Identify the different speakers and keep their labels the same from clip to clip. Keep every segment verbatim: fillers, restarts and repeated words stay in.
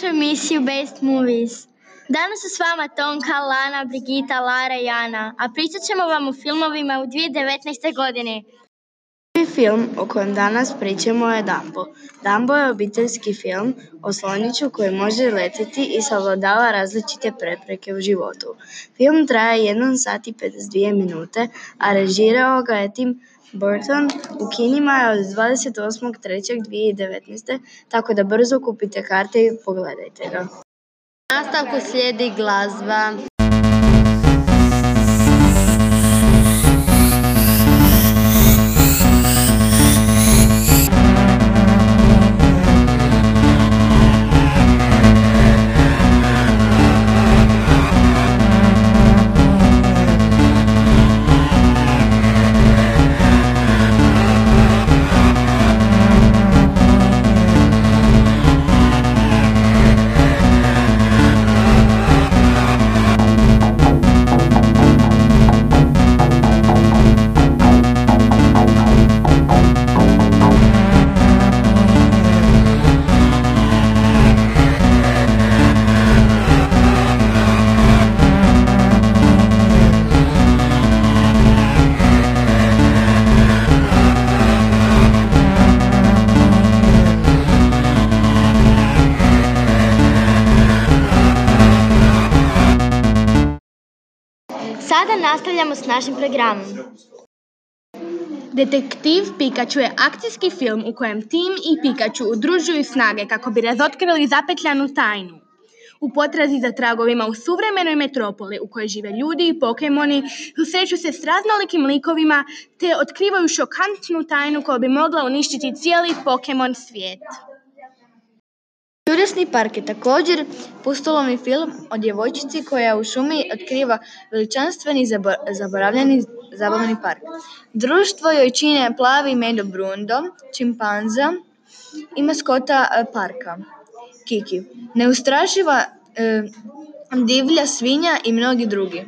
Speaker 1: emisiju Best Movies. Danas su s vama Tonka, Lana, Brigita, Lara i Ana, a pričat ćemo vam o filmovima u dvije tisuće devetnaestoj. godini.
Speaker 2: Prvi film o kojem danas pričamo je Dumbo. Dumbo je obiteljski film o sloniću koji može letjeti i savladava različite prepreke u životu. Film traje jedan sat i pedeset dvije minute, a režirao ga je Tim Burton. U kinima je od dvadeset osmog trećeg dvije tisuće devetnaeste. tako da brzo kupite karte i pogledajte ga.
Speaker 1: U nastavku slijedi glazba. Sada nastavljamo s našim programom.
Speaker 3: Detektiv Pikachu je akcijski film u kojem Tim i Pikachu udružuju snage kako bi razotkrili zapetljanu tajnu. U potrazi za tragovima u suvremenoj metropoli u kojoj žive ljudi i pokemoni, susreću se s raznolikim likovima te otkrivaju šokantnu tajnu koja bi mogla uništiti cijeli Pokemon svijet.
Speaker 2: Čudesni park je također pustolovni film o djevojčici koja u šumi otkriva veličanstveni zaboravljeni zabavni park. Društvo joj čine plavi Medo Brundo, čimpanza i maskota parka, Kiki, neustrašiva e, divlja svinja i mnogi drugi.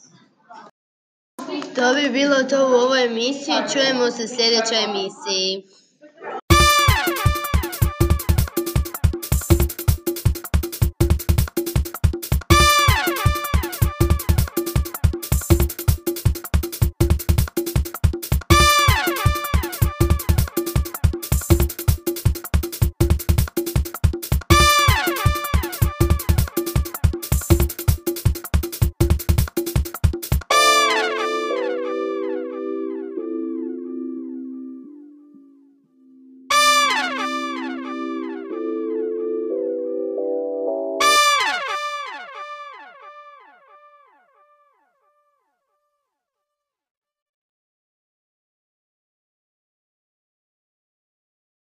Speaker 1: To bi bilo to u ovoj emisiji. Čujemo se u sljedećoj emisiji.